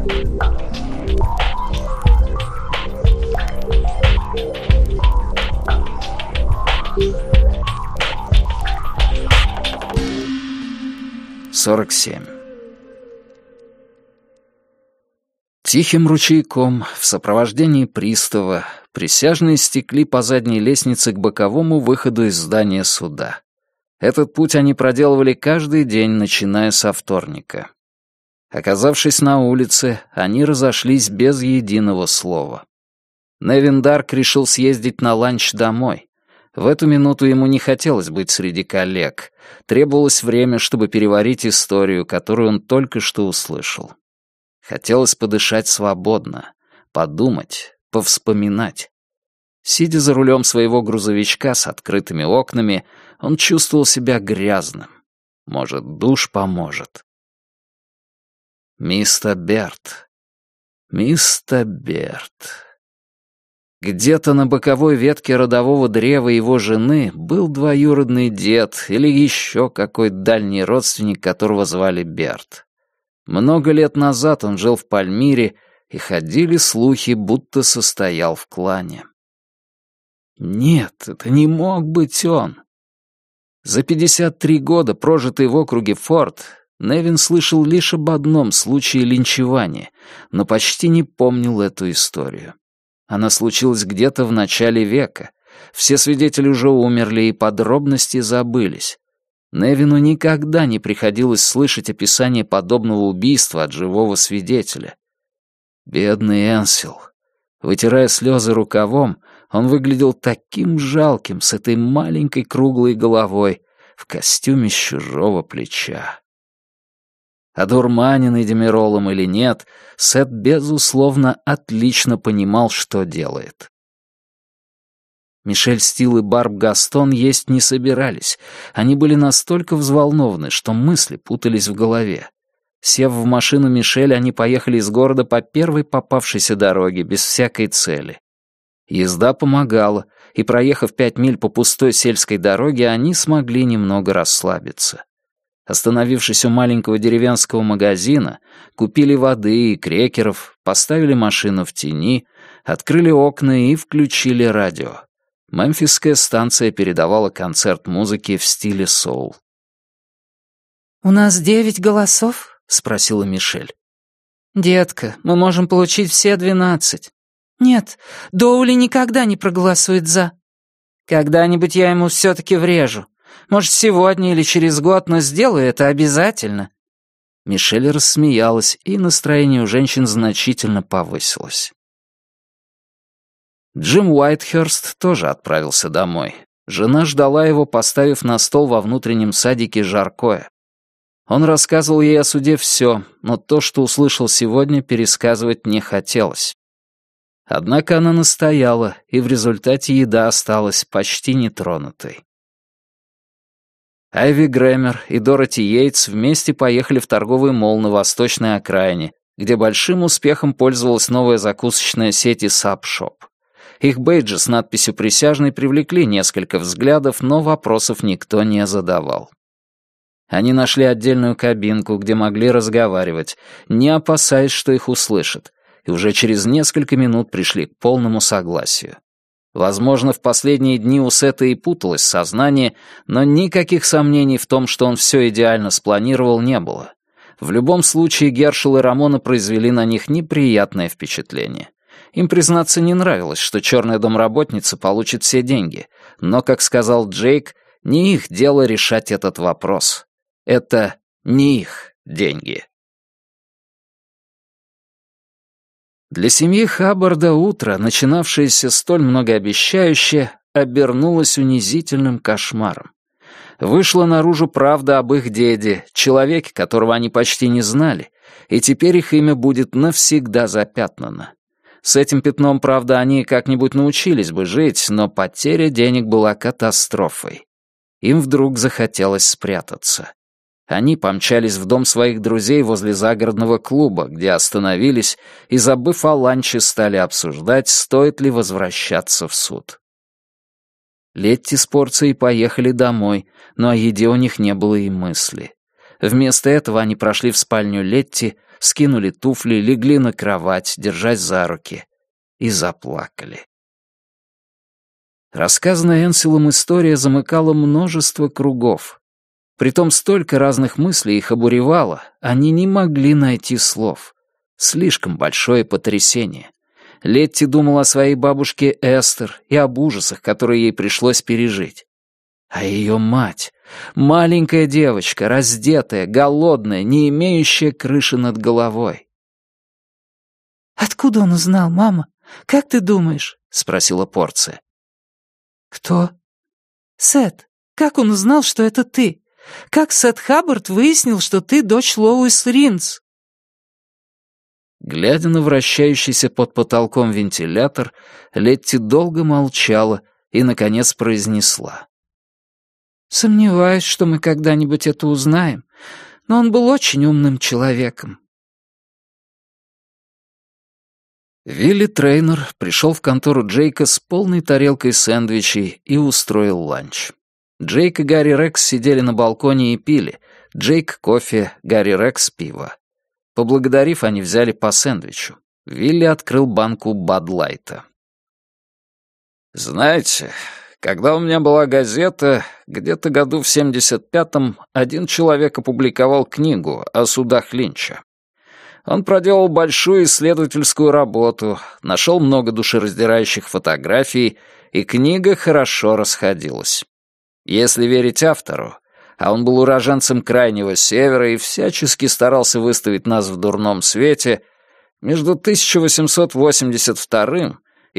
Тихим ручейком, в сопровождении пристава, присяжные стекли по задней лестнице к боковому выходу из здания суда. Этот путь они проделывали каждый день, начиная со вторника. Оказавшись на улице, они разошлись без единого слова. Невин Дарк решил съездить на ланч домой. В эту минуту ему не хотелось быть среди коллег. Требовалось время, чтобы переварить историю, которую он только что услышал. Хотелось подышать свободно, подумать, повспоминать. Сидя за рулем своего грузовичка с открытыми окнами, он чувствовал себя грязным. Может, душ поможет. Мистер Берт. Мистер Берт. Где-то на боковой ветке родового древа его жены был двоюродный дед или еще какой-то дальний родственник, которого звали Берт. Много лет назад он жил в Пальмире, и ходили слухи, будто состоял в клане. Нет, это не мог быть он. За 53 года, прожитые в округе Форд, Невин слышал лишь об одном случае линчевания, но почти не помнил эту историю. Она случилась где-то в начале века. Все свидетели уже умерли, и подробности забылись. Невину никогда не приходилось слышать описание подобного убийства от живого свидетеля. Бедный Энсел. Вытирая слезы рукавом, он выглядел таким жалким с этой маленькой круглой головой в костюме с чужого плеча. Одурманенный Демиролом или нет, Сет, безусловно, отлично понимал, что делает. Мишель Стил и Барб Гастон есть не собирались. Они были настолько взволнованы, что мысли путались в голове. Сев в машину Мишель, они поехали из города по первой попавшейся дороге, без всякой цели. Езда помогала, и, проехав 5 миль по пустой сельской дороге, они смогли немного расслабиться. Остановившись у маленького деревенского магазина, купили воды и крекеров, поставили машину в тени, открыли окна и включили радио. Мемфисская станция передавала концерт музыки в стиле соул. «У нас 9 голосов?» — спросила Мишель. «Детка, мы можем получить все 12. «Нет, Доули никогда не проголосует «за». «Когда-нибудь я ему все-таки врежу. Может, сегодня или через год, но сделаю это обязательно». Мишель рассмеялась, и настроение у женщин значительно повысилось. Джим Уайтхерст тоже отправился домой. Жена ждала его, поставив на стол во внутреннем садике жаркое. Он рассказывал ей о суде все, но то, что услышал сегодня, пересказывать не хотелось. Однако она настояла, и в результате еда осталась почти нетронутой. Айви Грэмер и Дороти Йейтс вместе поехали в торговый молл на восточной окраине, где большим успехом пользовалась новая закусочная сеть Сап Шоп. Их бейджи с надписью «Присяжный» привлекли несколько взглядов, но вопросов никто не задавал. Они нашли отдельную кабинку, где могли разговаривать, не опасаясь, что их услышат, и уже через несколько минут пришли к полному согласию. Возможно, в последние дни у Сета и путалось сознание, но никаких сомнений в том, что он все идеально спланировал, не было. В любом случае, Гершел и Рамона произвели на них неприятное впечатление. Им, признаться, не нравилось, что черная домработница получит все деньги, но, как сказал Джейк, не их дело решать этот вопрос. Это не их деньги. Для семьи Хаббарда утро, начинавшееся столь многообещающе, обернулось унизительным кошмаром. Вышла наружу правда об их деде, человеке, которого они почти не знали, и теперь их имя будет навсегда запятнано. С этим пятном, правда, они как-нибудь научились бы жить, но потеря денег была катастрофой. Им вдруг захотелось спрятаться. Они помчались в дом своих друзей возле загородного клуба, где остановились и, забыв о ланче, стали обсуждать, стоит ли возвращаться в суд. Летти с порцией поехали домой, но о еде у них не было и мысли. Вместо этого они прошли в спальню Летти, скинули туфли, легли на кровать, держась за руки, и заплакали. Рассказанная Энсилом история замыкала множество кругов. Притом столько разных мыслей их обуревало, они не могли найти слов. Слишком большое потрясение. Летти думала о своей бабушке Эстер и об ужасах, которые ей пришлось пережить. А ее мать, маленькая девочка, раздетая, голодная, не имеющая крыши над головой. «Откуда он узнал, мама? Как ты думаешь?» — спросила Порция. «Кто?» «Сет. Как он узнал, что это ты? Как Сет Хаббард выяснил, что ты дочь Лоуис Ринс?» Глядя на вращающийся под потолком вентилятор, Летти долго молчала и, наконец, произнесла. «Сомневаюсь, что мы когда-нибудь это узнаем, но он был очень умным человеком». Вилли Трейнер пришел в контору Джейка с полной тарелкой сэндвичей и устроил ланч. Джейк и Гарри Рекс сидели на балконе и пили. Джейк — кофе, Гарри Рекс — пиво. Поблагодарив, они взяли по сэндвичу. Вилли открыл банку Бад-Лайта. «Знаете, когда у меня была газета, где-то году в 75-м один человек опубликовал книгу о судах Линча. Он проделал большую исследовательскую работу, нашел много душераздирающих фотографий, и книга хорошо расходилась. Если верить автору, а он был уроженцем Крайнего Севера и всячески старался выставить нас в дурном свете, между 1882 и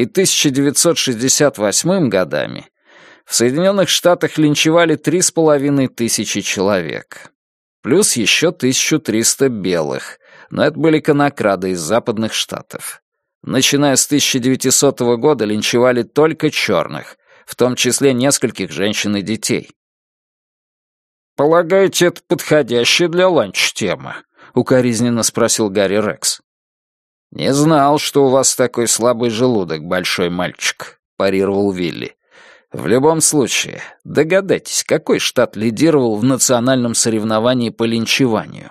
1968 годами в Соединенных Штатах линчевали 3500 человек. Плюс еще 1300 белых, но это были конокрады из западных штатов. Начиная с 1900 года линчевали только черных, в том числе нескольких женщин и детей. «Полагаете, это подходящая для ланча тема?» — укоризненно спросил Гарри Рекс. «Не знал, что у вас такой слабый желудок, большой мальчик», — парировал Вилли. «В любом случае, догадайтесь, какой штат лидировал в национальном соревновании по линчеванию?»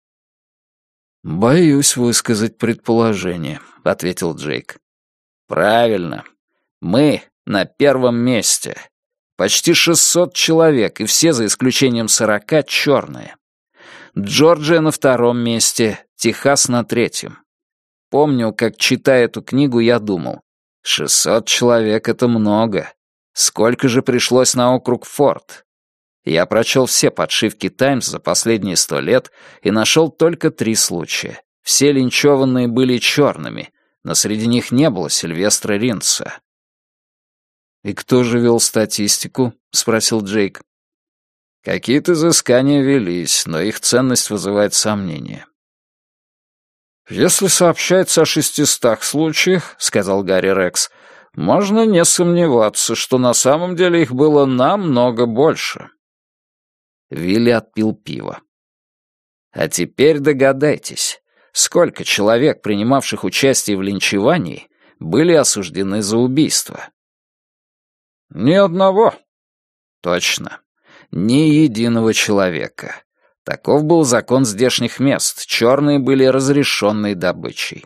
«Боюсь высказать предположение», — ответил Джейк. «Правильно. Мы на первом месте. Почти 600 человек, и все, за исключением 40, черные. Джорджия на втором месте, Техас на третьем. Помню, как, читая эту книгу, я думал, 600 человек — это много. Сколько же пришлось на округ Форд? Я прочел все подшивки «Таймс» за последние 100 лет и нашел только 3 случая. Все линчеванные были черными, но среди них не было Сильвестра Ринса. «И кто же вел статистику?» — спросил Джейк. «Какие-то изыскания велись, но их ценность вызывает сомнения». «Если сообщается о 600 случаях, — сказал Гарри Рекс, — можно не сомневаться, что на самом деле их было намного больше». Вилли отпил пиво. «А теперь догадайтесь, сколько человек, принимавших участие в линчевании, были осуждены за убийство?» «Ни одного». «Точно. Ни единого человека. Таков был закон здешних мест. Черные были разрешенной добычей».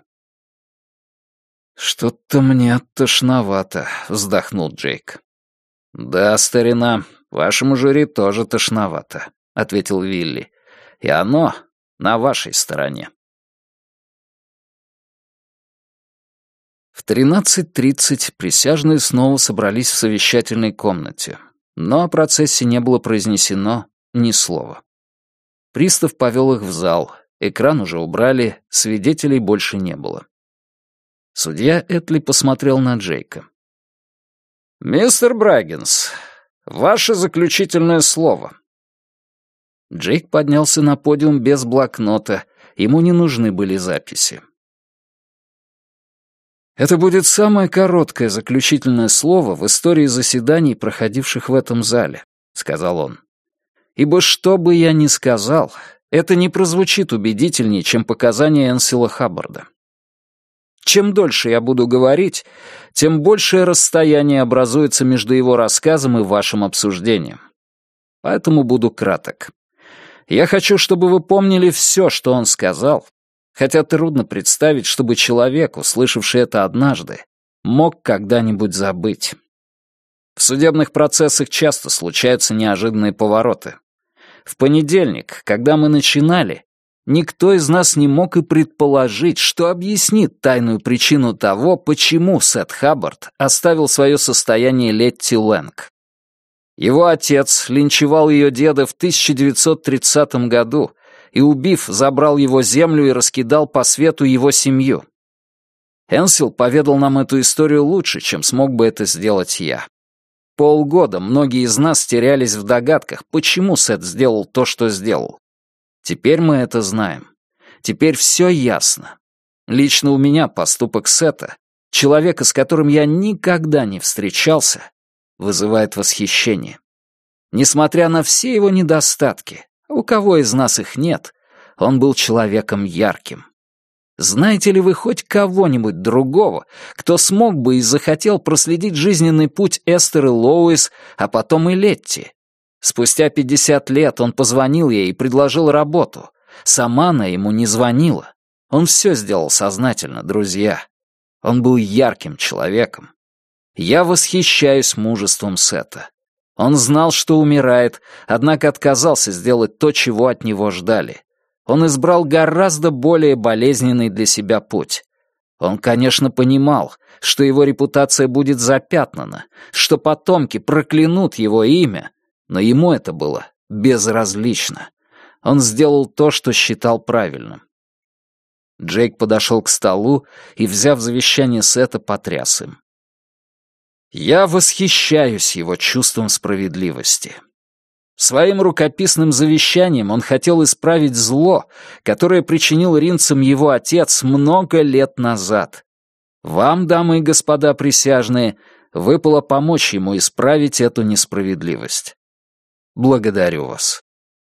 «Что-то мне тошновато», — вздохнул Джейк. «Да, старина, вашему жюри тоже тошновато», — ответил Вилли. «И оно на вашей стороне». В 13:30 присяжные снова собрались в совещательной комнате, но о процессе не было произнесено ни слова. Пристав повел их в зал, экран уже убрали, свидетелей больше не было. Судья Этли посмотрел на Джейка. «Мистер Браггинс, ваше заключительное слово». Джейк поднялся на подиум без блокнота, ему не нужны были записи. «Это будет самое короткое заключительное слово в истории заседаний, проходивших в этом зале», — сказал он. «Ибо что бы я ни сказал, это не прозвучит убедительнее, чем показания Энсила Хаббарда. Чем дольше я буду говорить, тем большее расстояние образуется между его рассказом и вашим обсуждением. Поэтому буду краток. Я хочу, чтобы вы помнили все, что он сказал, хотя трудно представить, чтобы человек, услышавший это однажды, мог когда-нибудь забыть. В судебных процессах часто случаются неожиданные повороты. В понедельник, когда мы начинали, никто из нас не мог и предположить, что объяснит тайную причину того, почему Сет Хаббард оставил свое состояние Летти Лэнг. Его отец линчевал ее деда в 1930 году и, убив, забрал его землю и раскидал по свету его семью. Энсил поведал нам эту историю лучше, чем смог бы это сделать я. Полгода многие из нас терялись в догадках, почему Сет сделал то, что сделал. Теперь мы это знаем. Теперь все ясно. Лично у меня поступок Сета, человека, с которым я никогда не встречался, вызывает восхищение. Несмотря на все его недостатки, у кого из нас их нет, он был человеком ярким. Знаете ли вы хоть кого-нибудь другого, кто смог бы и захотел проследить жизненный путь Эстер и Лоуис, а потом и Летти? Спустя 50 лет он позвонил ей и предложил работу. Сама она ему не звонила. Он все сделал сознательно, друзья. Он был ярким человеком. Я восхищаюсь мужеством Сета. Он знал, что умирает, однако отказался сделать то, чего от него ждали. Он избрал гораздо более болезненный для себя путь. Он, конечно, понимал, что его репутация будет запятнана, что потомки проклянут его имя, но ему это было безразлично. Он сделал то, что считал правильным. Джейк подошел к столу и, взяв завещание Сета, потряс им. Я восхищаюсь его чувством справедливости. Своим рукописным завещанием он хотел исправить зло, которое причинил ринцам его отец много лет назад. Вам, дамы и господа присяжные, выпало помочь ему исправить эту несправедливость. Благодарю вас.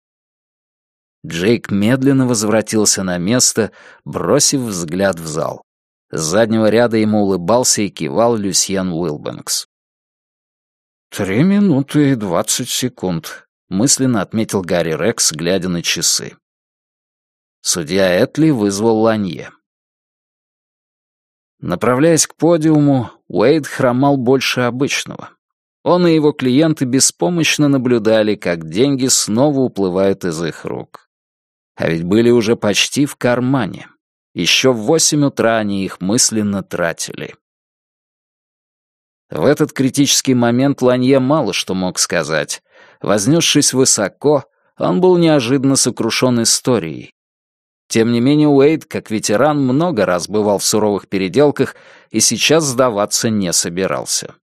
Джейк медленно возвратился на место, бросив взгляд в зал. С заднего ряда ему улыбался и кивал Люсьен Уилбэнкс. 3 минуты и 20 секунд, мысленно отметил Гарри Рекс, глядя на часы. Судья Этли вызвал Ланье. Направляясь к подиуму, Уэйд хромал больше обычного. Он и его клиенты беспомощно наблюдали, как деньги снова уплывают из их рук. А ведь были уже почти в кармане. Еще в 8 утра они их мысленно тратили. В этот критический момент Ланье мало что мог сказать. Вознесшись высоко, он был неожиданно сокрушен историей. Тем не менее, Уэйд, как ветеран, много раз бывал в суровых переделках и сейчас сдаваться не собирался.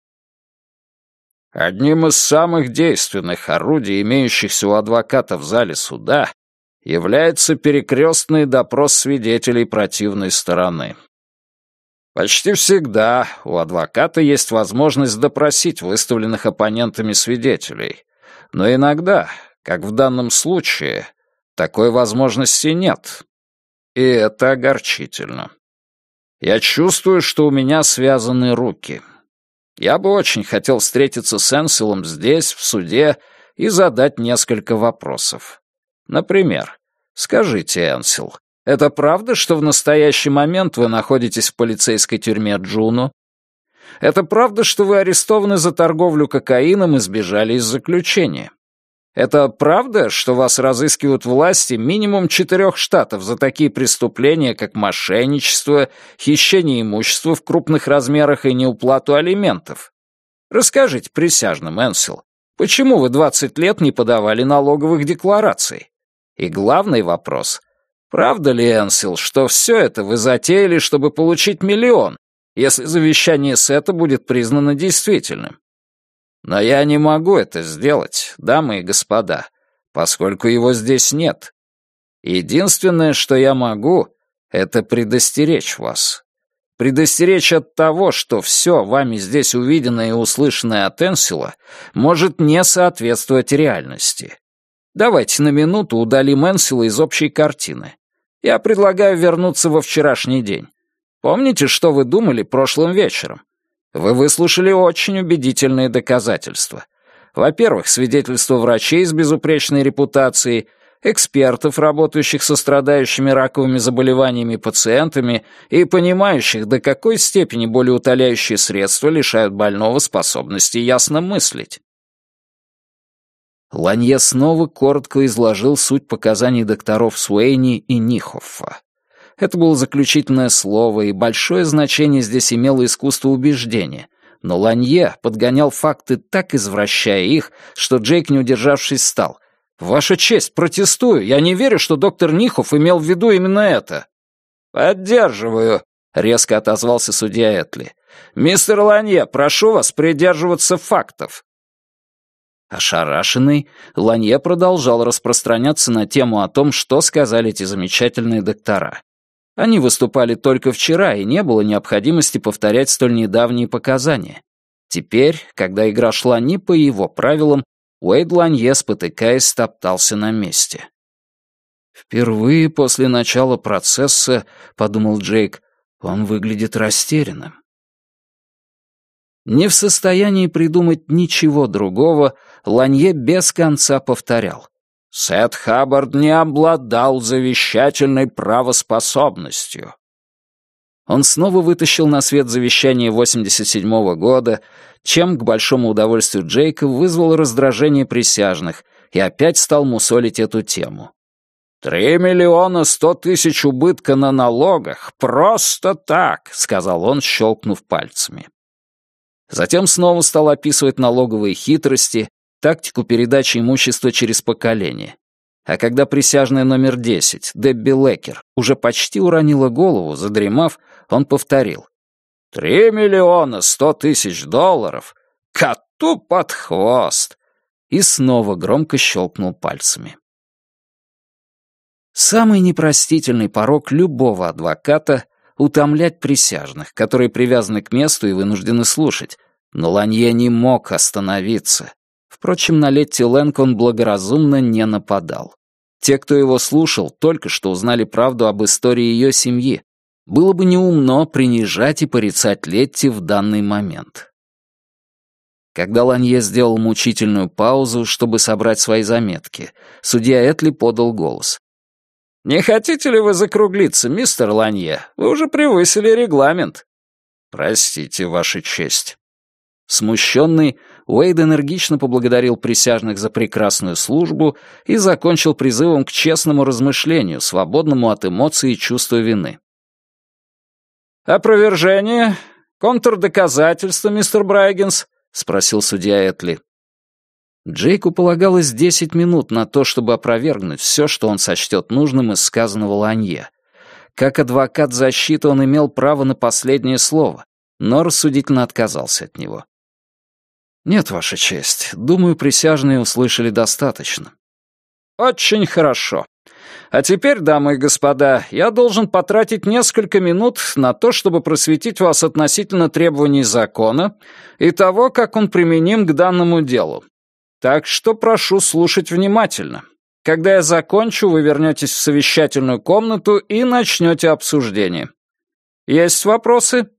Одним из самых действенных орудий, имеющихся у адвоката в зале суда, является перекрестный допрос свидетелей противной стороны. Почти всегда у адвоката есть возможность допросить выставленных оппонентами свидетелей, но иногда, как в данном случае, такой возможности нет. И это огорчительно. Я чувствую, что у меня связаны руки. Я бы очень хотел встретиться с Энсилом здесь, в суде, и задать несколько вопросов. Например, скажите, Энсил, это правда, что в настоящий момент вы находитесь в полицейской тюрьме Джуно? Это правда, что вы арестованы за торговлю кокаином и сбежали из заключения? Это правда, что вас разыскивают власти минимум 4 штатов за такие преступления, как мошенничество, хищение имущества в крупных размерах и неуплату алиментов? Расскажите присяжным, Энсил, почему вы 20 лет не подавали налоговых деклараций? И главный вопрос. Правда ли, Энсил, что все это вы затеяли, чтобы получить 1 миллион, если завещание Сета будет признано действительным? Но я не могу это сделать, дамы и господа, поскольку его здесь нет. Единственное, что я могу, это предостеречь вас. Предостеречь от того, что все вами здесь увиденное и услышанное от Энсила может не соответствовать реальности. Давайте на минуту удалим Энсила из общей картины. Я предлагаю вернуться во вчерашний день. Помните, что вы думали прошлым вечером? Вы выслушали очень убедительные доказательства. Во-первых, свидетельство врачей с безупречной репутацией. экспертов, работающих со страдающими раковыми заболеваниями пациентами и понимающих, до какой степени болеутоляющие средства лишают больного способности ясно мыслить. Ланье снова коротко изложил суть показаний докторов Суэйни и Нихоффа. Это было заключительное слово, и большое значение здесь имело искусство убеждения, но Ланье подгонял факты, так извращая их, что Джейк, не удержавшись, встал. «Ваша честь, протестую. Я не верю, что доктор Нихофф имел в виду именно это». «Поддерживаю», — резко отозвался судья Этли. «Мистер Ланье, прошу вас придерживаться фактов». Ошарашенный, Ланье продолжал распространяться на тему о том, что сказали эти замечательные доктора. Они выступали только вчера, и не было необходимости повторять столь недавние показания. Теперь, когда игра шла не по его правилам, Уэйд Ланье, спотыкаясь, топтался на месте. «Впервые после начала процесса, — подумал Джейк, — он выглядит растерянным». Не в состоянии придумать ничего другого, Ланье без конца повторял. Сет Хаббард не обладал завещательной правоспособностью. Он снова вытащил на свет завещание 87-го года, чем, к большому удовольствию Джейка, вызвал раздражение присяжных и опять стал мусолить эту тему. 3 100 000 убытка на налогах, просто так, — сказал он, щелкнув пальцами. Затем снова стал описывать налоговые хитрости, тактику передачи имущества через поколение. А когда присяжная номер 10, Дебби Лекер, уже почти уронила голову, задремав, он повторил. 3 100 000 долларов? Коту под хвост!» И снова громко щелкнул пальцами. Самый непростительный порок любого адвоката — утомлять присяжных, которые привязаны к месту и вынуждены слушать. Но Ланье не мог остановиться. Впрочем, на Летти Лэнг он благоразумно не нападал. Те, кто его слушал, только что узнали правду об истории ее семьи. Было бы неумно принижать и порицать Летти в данный момент. Когда Ланье сделал мучительную паузу, чтобы собрать свои заметки, судья Этли подал голос. «Не хотите ли вы закруглиться, мистер Ланье? Вы уже превысили регламент». «Простите, Ваша честь». Смущенный, Уэйд энергично поблагодарил присяжных за прекрасную службу и закончил призывом к честному размышлению, свободному от эмоций и чувства вины. «Опровержение? Контрдоказательства, мистер Брайгенс?» — спросил судья Этли. Джейку полагалось 10 минут на то, чтобы опровергнуть все, что он сочтет нужным из сказанного Ланье. Как адвокат защиты он имел право на последнее слово, но рассудительно отказался от него. «Нет, Ваша честь, думаю, присяжные услышали достаточно». «Очень хорошо. А теперь, дамы и господа, я должен потратить несколько минут на то, чтобы просветить вас относительно требований закона и того, как он применим к данному делу. Так что прошу слушать внимательно. Когда я закончу, вы вернетесь в совещательную комнату и начнете обсуждение. Есть вопросы?»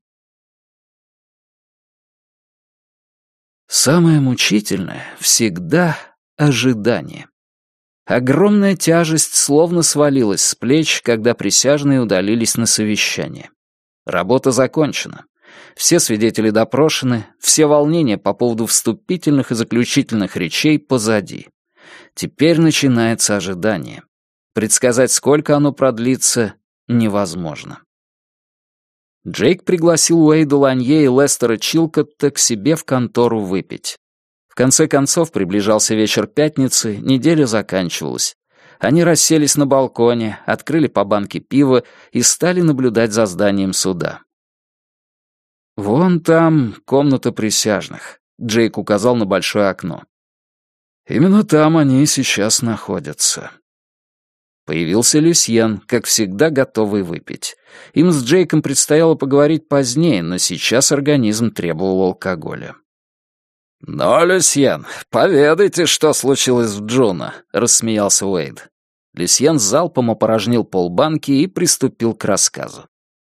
Самое мучительное всегда ожидание. Огромная тяжесть словно свалилась с плеч, когда присяжные удалились на совещание. Работа закончена. Все свидетели допрошены, все волнения по поводу вступительных и заключительных речей позади. Теперь начинается ожидание. Предсказать, сколько оно продлится, невозможно. Джейк пригласил Уэйда Ланье и Лестера Чилкотта к себе в контору выпить. В конце концов приближался вечер пятницы, неделя заканчивалась. Они расселись на балконе, открыли по банке пива и стали наблюдать за зданием суда. «Вон там комната присяжных», — Джейк указал на большое окно. «Именно там они сейчас находятся». Появился Люсьен, как всегда готовый выпить. Им с Джейком предстояло поговорить позднее, но сейчас организм требовал алкоголя. «Ну, Люсьен, поведайте, что случилось в Джуно», — рассмеялся Уэйд. Люсьен залпом опорожнил полбанки и приступил к рассказу.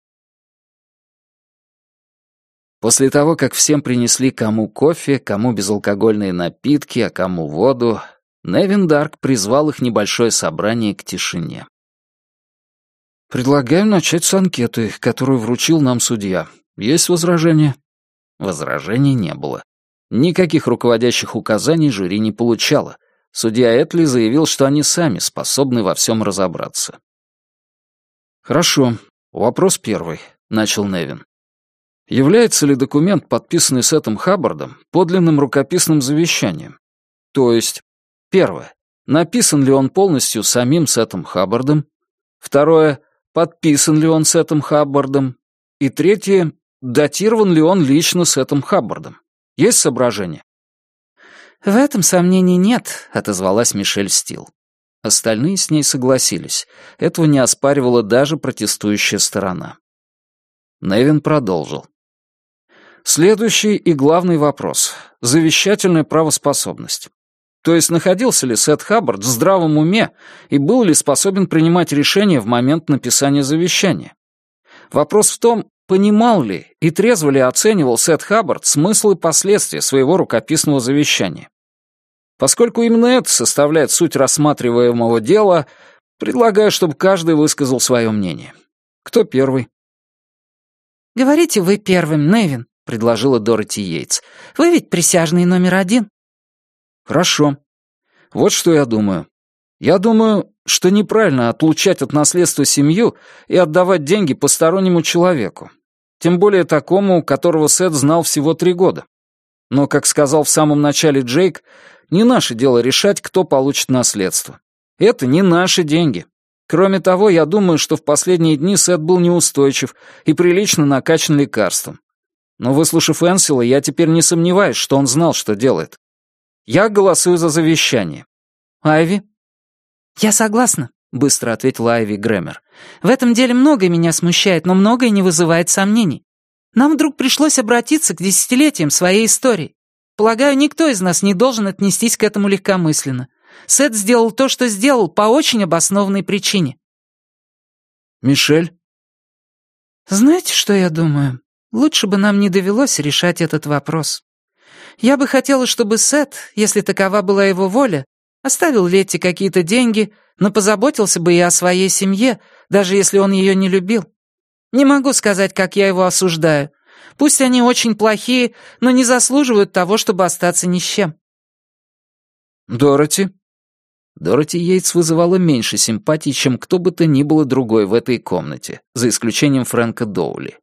После того, как всем принесли кому кофе, кому безалкогольные напитки, а кому воду, Невин Дарк призвал их небольшое собрание к тишине. «Предлагаем начать с анкеты, которую вручил нам судья. Есть возражения?» Возражений не было. Никаких руководящих указаний жюри не получало. Судья Этли заявил, что они сами способны во всем разобраться. «Хорошо. Вопрос первый», — начал Невин. «Является ли документ, подписанный Сетом Хаббардом, подлинным рукописным завещанием? То есть, первое, написан ли он полностью самим Сетом Хаббардом? Второе, подписан ли он Сетом Хаббардом? И третье, датирован ли он лично Сетом Хаббардом? Есть соображения?» «В этом сомнений нет», — отозвалась Мишель Стил. Остальные с ней согласились. Этого не оспаривала даже протестующая сторона. Невин продолжил. Следующий и главный вопрос. Завещательная правоспособность. То есть находился ли Сет Хаббард в здравом уме и был ли способен принимать решения в момент написания завещания? Вопрос в том, понимал ли и трезво ли оценивал Сет Хаббард смысл и последствия своего рукописного завещания. Поскольку именно это составляет суть рассматриваемого дела, предлагаю, чтобы каждый высказал свое мнение. Кто первый? «Говорите вы первым, Невин», — предложила Дороти Йейтс. «Вы ведь присяжный номер 1». Хорошо. Вот что я думаю. Я думаю, что неправильно отлучать от наследства семью и отдавать деньги постороннему человеку. Тем более такому, которого Сет знал всего 3 года. Но, как сказал в самом начале Джейк, не наше дело решать, кто получит наследство. Это не наши деньги. Кроме того, я думаю, что в последние дни Сет был неустойчив и прилично накачан лекарством. Но, выслушав Энсела, я теперь не сомневаюсь, что он знал, что делает. Я голосую за завещание. Айви?» «Я согласна», — быстро ответила Айви Грэмер. «В этом деле многое меня смущает, но многое не вызывает сомнений. Нам вдруг пришлось обратиться к десятилетиям своей истории. Полагаю, никто из нас не должен отнестись к этому легкомысленно. Сет сделал то, что сделал, по очень обоснованной причине». «Мишель?» «Знаете, что я думаю? Лучше бы нам не довелось решать этот вопрос. Я бы хотела, чтобы Сет, если такова была его воля, оставил Летти какие-то деньги, но позаботился бы и о своей семье, даже если он ее не любил. Не могу сказать, как я его осуждаю. Пусть они очень плохие, но не заслуживают того, чтобы остаться ни с чем». «Дороти?» Дороти Йейтс вызывала меньше симпатий, чем кто бы то ни было другой в этой комнате, за исключением Фрэнка Доули.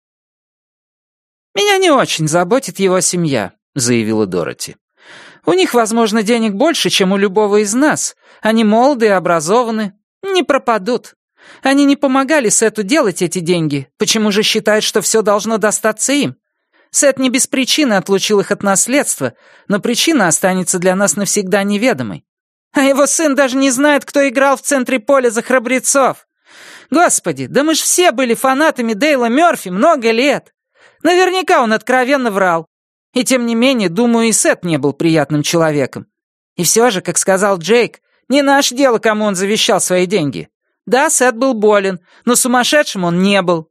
«Меня не очень заботит его семья», — заявила Дороти. «У них, возможно, денег больше, чем у любого из нас. Они молоды и образованы. Не пропадут. Они не помогали Сету делать эти деньги. Почему же считают, что все должно достаться им? Сет не без причины отлучил их от наследства, но причина останется для нас навсегда неведомой. А его сын даже не знает, кто играл в центре поля за храбрецов. Господи, да мы ж все были фанатами Дейла Мёрфи много лет. Наверняка он откровенно врал. И тем не менее, думаю, и Сет не был приятным человеком. И все же, как сказал Джейк, не наше дело, кому он завещал свои деньги. Да, Сет был болен, но сумасшедшим он не был».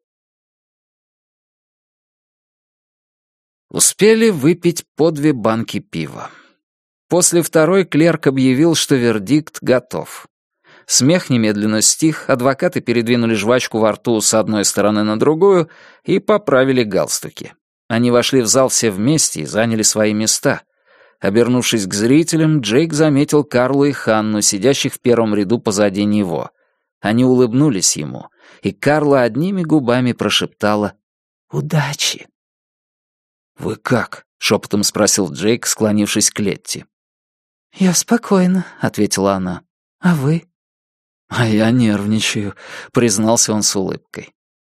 Успели выпить по 2 банки пива. После второй клерк объявил, что вердикт готов. Смех немедленно стих, адвокаты передвинули жвачку во рту с одной стороны на другую и поправили галстуки. Они вошли в зал все вместе и заняли свои места. Обернувшись к зрителям, Джейк заметил Карлу и Ханну, сидящих в первом ряду позади него. Они улыбнулись ему, и Карла одними губами прошептала «Удачи». «Вы как?» — шепотом спросил Джейк, склонившись к Летти. «Я спокойна», — ответила она. «А вы?» «А я нервничаю», — признался он с улыбкой.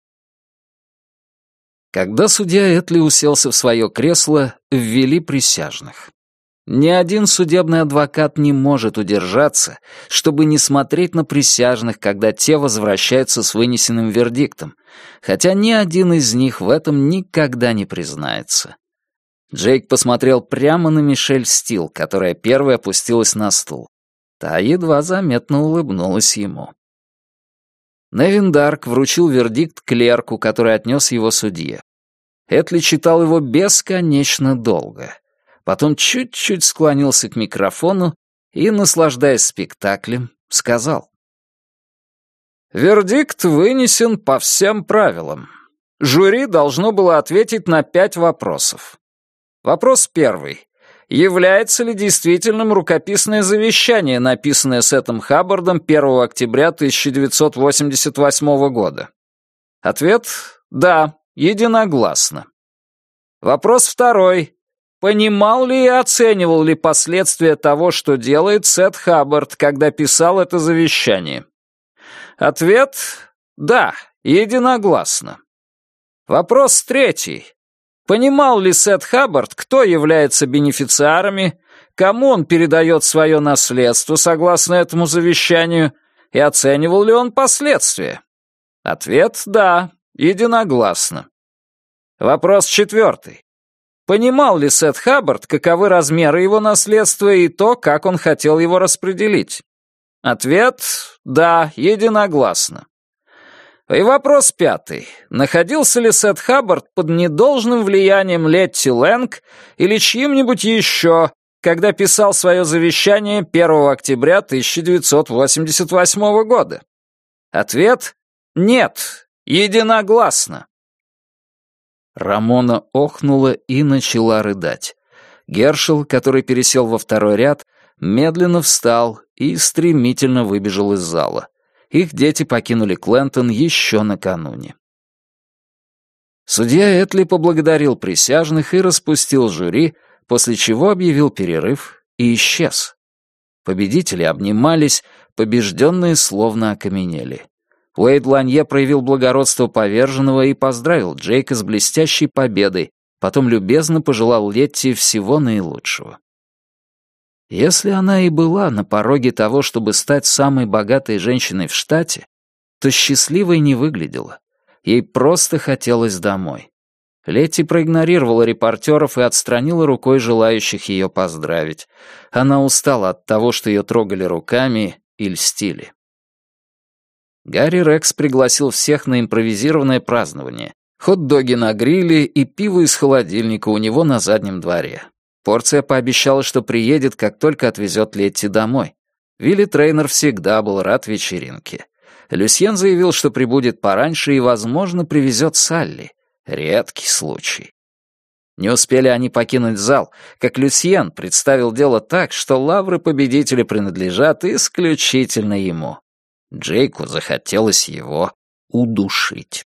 Когда судья Этли уселся в свое кресло, ввели присяжных. Ни один судебный адвокат не может удержаться, чтобы не смотреть на присяжных, когда те возвращаются с вынесенным вердиктом, хотя ни один из них в этом никогда не признается. Джейк посмотрел прямо на Мишель Стил, которая первой опустилась на стул. Та едва заметно улыбнулась ему. Невин Дарк вручил вердикт клерку, который отнес его судье. Этли читал его бесконечно долго. Потом чуть-чуть склонился к микрофону и, наслаждаясь спектаклем, сказал: «Вердикт вынесен по всем правилам. Жюри должно было ответить на 5 вопросов. Вопрос первый. Является ли действительным рукописное завещание, написанное Сетом Хаббардом 1 октября 1988 года? Ответ — да, единогласно. Вопрос второй. Понимал ли и оценивал ли последствия того, что делает Сет Хаббард, когда писал это завещание? Ответ — да, единогласно. Вопрос третий. Понимал ли Сет Хаббард, кто является бенефициарами, кому он передает свое наследство согласно этому завещанию, и оценивал ли он последствия? Ответ — да, единогласно. Вопрос четвертый. Понимал ли Сет Хаббард, каковы размеры его наследства и то, как он хотел его распределить? Ответ — да, единогласно. И вопрос пятый. Находился ли Сет Хаббард под недолжным влиянием Летти Лэнг или чьим-нибудь еще, когда писал свое завещание 1 октября 1988 года? Ответ — нет, единогласно. Рамона охнула и начала рыдать. Гершел, который пересел во второй ряд, медленно встал и стремительно выбежал из зала. Их дети покинули Клентон еще накануне. Судья Этли поблагодарил присяжных и распустил жюри, после чего объявил перерыв и исчез. Победители обнимались, побежденные словно окаменели. Уэйд Ланье проявил благородство поверженного и поздравил Джейка с блестящей победой, потом любезно пожелал Летти всего наилучшего. Если она и была на пороге того, чтобы стать самой богатой женщиной в штате, то счастливой не выглядела. Ей просто хотелось домой. Летти проигнорировала репортеров и отстранила рукой желающих ее поздравить. Она устала от того, что ее трогали руками и льстили. Гарри Рекс пригласил всех на импровизированное празднование. Хот-доги на гриле и пиво из холодильника у него на заднем дворе. Порция пообещала, что приедет, как только отвезет Летти домой. Вилли Трейнер всегда был рад вечеринке. Люсьен заявил, что прибудет пораньше и, возможно, привезет Салли. Редкий случай. Не успели они покинуть зал, как Люсьен представил дело так, что лавры победителя принадлежат исключительно ему. Джейку захотелось его удушить.